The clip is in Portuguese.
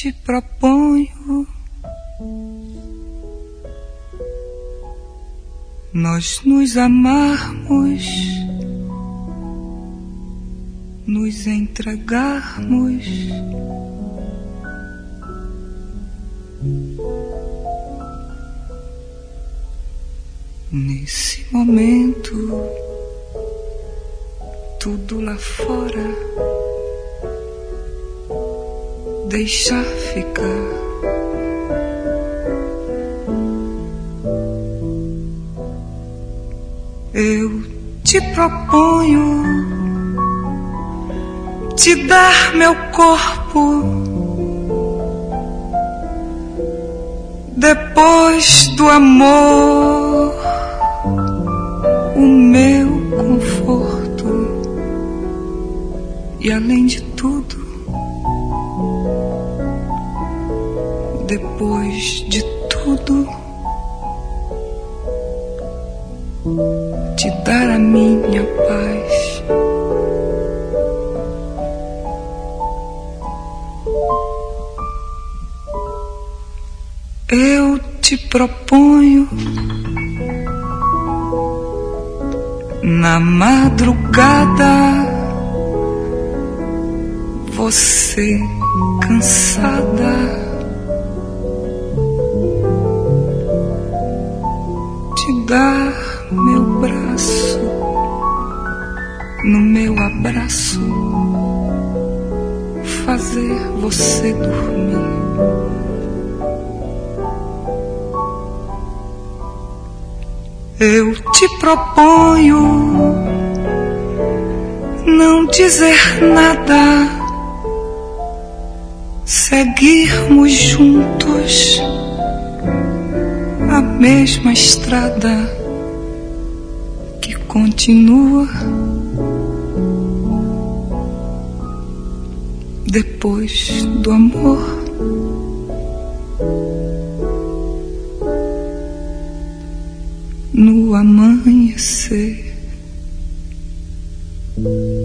te proponho nós nos amarmos, nos entregarmos, nesse momento, tudo lá fora deixar ficar. Eu te proponho te dar meu corpo depois do amor, o meu conforto e além de tudo, depois de tudo, te dar a minha paz. Eu te proponho na madrugada, você cansada, te dar meu braço, no meu abraço, fazer você dormir. Eu te proponho não dizer nada, seguirmos juntos a mesma estrada que continua depois do amor. No amanhecer.